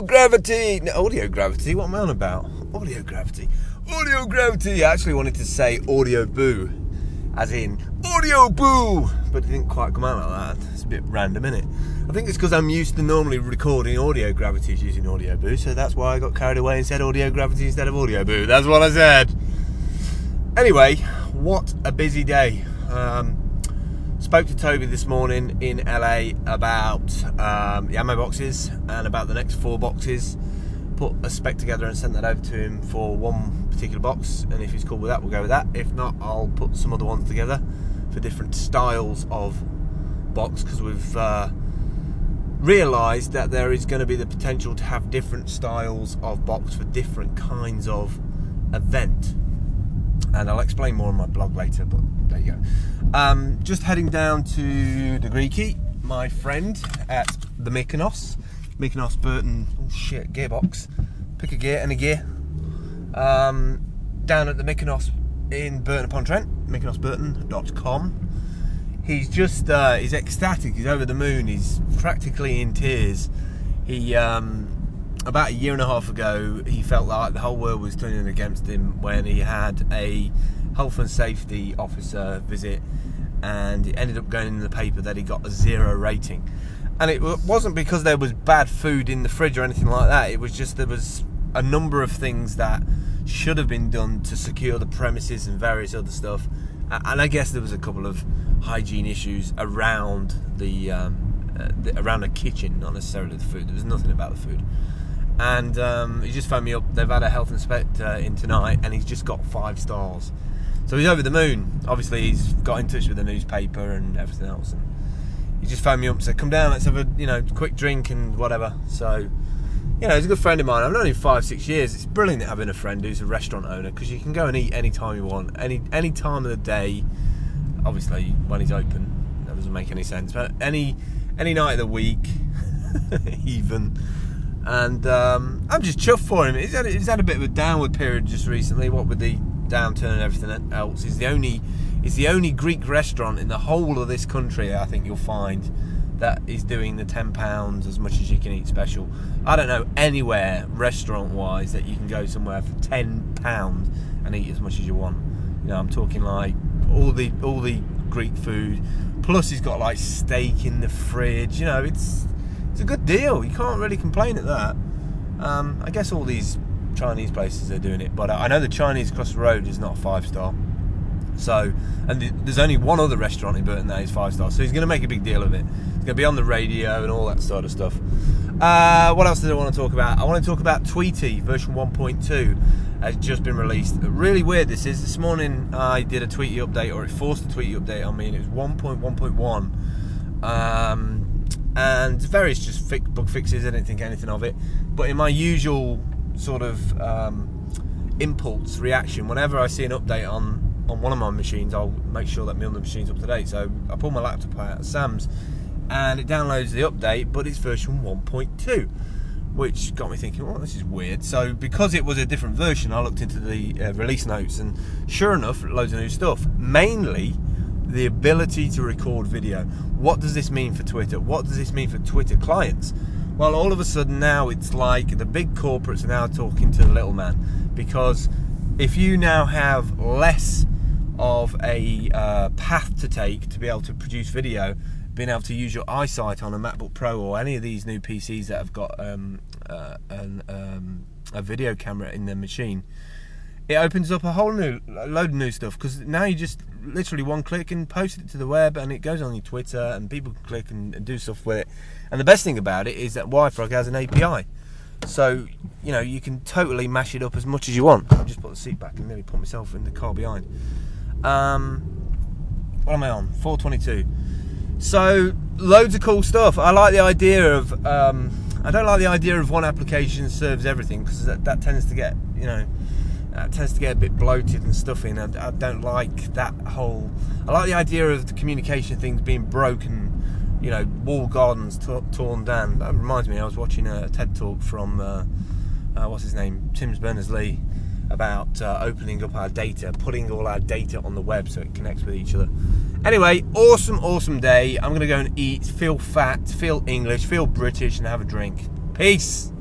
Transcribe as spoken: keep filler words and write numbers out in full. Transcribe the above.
gravity. No, audio gravity. What am I on about? Audio gravity. Audio gravity. I actually wanted to say audio boo, as in audio boo, but it didn't quite come out like that. It's a bit random, isn't it? I think it's because I'm used to normally recording audio gravities using audio boo, so that's why I got carried away and said audio gravity instead of audio boo. That's what I said. Anyway, what a busy day. Um, spoke to Toby this morning in L A about um, the ammo boxes and about the next four boxes. Put a spec together and sent that over to him for one particular box, and if he's cool with that, we'll go with that. If not, I'll put some other ones together for different styles of box, because we've uh, realised that there is going to be the potential to have different styles of box for different kinds of event, and I'll explain more on my blog later, but there you go. Um, just heading down to the Greeky, my friend at the Mykonos Mykonos Burton, oh shit, gearbox. Pick a gear, any gear. Um, down at the Mykonos in Burton upon Trent, mykonos burton dot com. He's just, uh, he's ecstatic, he's over the moon, he's practically in tears. He, um, about a year and a half ago, he felt like the whole world was turning against him when he had a health and safety officer visit, and it ended up going in the paper that he got a zero rating. And it wasn't because there was bad food in the fridge or anything like that. It was just there was a number of things that should have been done to secure the premises and various other stuff. And I guess there was a couple of hygiene issues around the, um, uh, the around the kitchen, not necessarily the food. There was nothing about the food. And um, he just phoned me up. They've had a health inspector in tonight, and he's just got five stars. So he's over the moon. Obviously, he's got in touch with the newspaper and everything else. And he just phoned me up and said, come down, let's have a, you know, quick drink and whatever. So, you know, he's a good friend of mine. I've known him five, six years. It's brilliant having a friend who's a restaurant owner, because you can go and eat any time you want, any any time of the day. Obviously, when he's open, that doesn't make any sense. But any any night of the week, even. And um, I'm just chuffed for him. He's had, he's had a bit of a downward period just recently, what with the downturn and everything else. He's the only... It's the only Greek restaurant in the whole of this country, I think you'll find, that is doing the ten pounds as much as you can eat special. I don't know anywhere, restaurant-wise, that you can go somewhere for ten pounds and eat as much as you want. You know, I'm talking like all the all the Greek food, plus he's got like steak in the fridge. You know, it's it's a good deal. You can't really complain at that. Um, I guess all these Chinese places are doing it, but I know the Chinese across the road is not a five-star. So, and there's only one other restaurant in Burton that is five stars, so he's going to make a big deal of it. He's going to be on the radio and all that sort of stuff. Uh, what else did I want to talk about? I want to talk about Tweety version one point two has just been released. Really weird this is. This morning I did a Tweety update, or it forced a Tweety update on me, and it was one point one point one. Um, and various just fix, bug fixes, I didn't think anything of it. But in my usual sort of um, impulse reaction, whenever I see an update on on one of my machines, I'll make sure that my other machine's up to date. So I pull my laptop out of Sam's and it downloads the update, but it's version one point two, which got me thinking, well, this is weird. So because it was a different version, I looked into the uh, release notes, and sure enough, loads of new stuff. Mainly the ability to record video. What does this mean for Twitter? What does this mean for Twitter clients? Well, all of a sudden now it's like the big corporates are now talking to the little man, because if you now have less of a uh, path to take to be able to produce video, being able to use your eyesight on a MacBook Pro or any of these new P Cs that have got um, uh, an, um, a video camera in their machine, it opens up a whole new load of new stuff, because now you just literally one click and post it to the web, and it goes on your Twitter, and people can click and, and do stuff with it. And the best thing about it is that YFrog has an A P I. So, you know, you can totally mash it up as much as you want. I'll just put the seat back and nearly put myself in the car behind. Um, what am I on? four twenty-two. So, loads of cool stuff. I like the idea of, um, I don't like the idea of one application serves everything, because that, that tends to get, you know, that tends to get a bit bloated and stuffy, and I, I don't like that whole, I like the idea of the communication things being broken, you know, wall gardens t- torn down. That reminds me, I was watching a TED talk from, uh, uh, what's his name, Tim Berners-Lee, about uh, opening up our data, putting all our data on the web so it connects with each other. Anyway, awesome, awesome day. I'm going to go and eat, feel fat, feel English, feel British, and have a drink. Peace!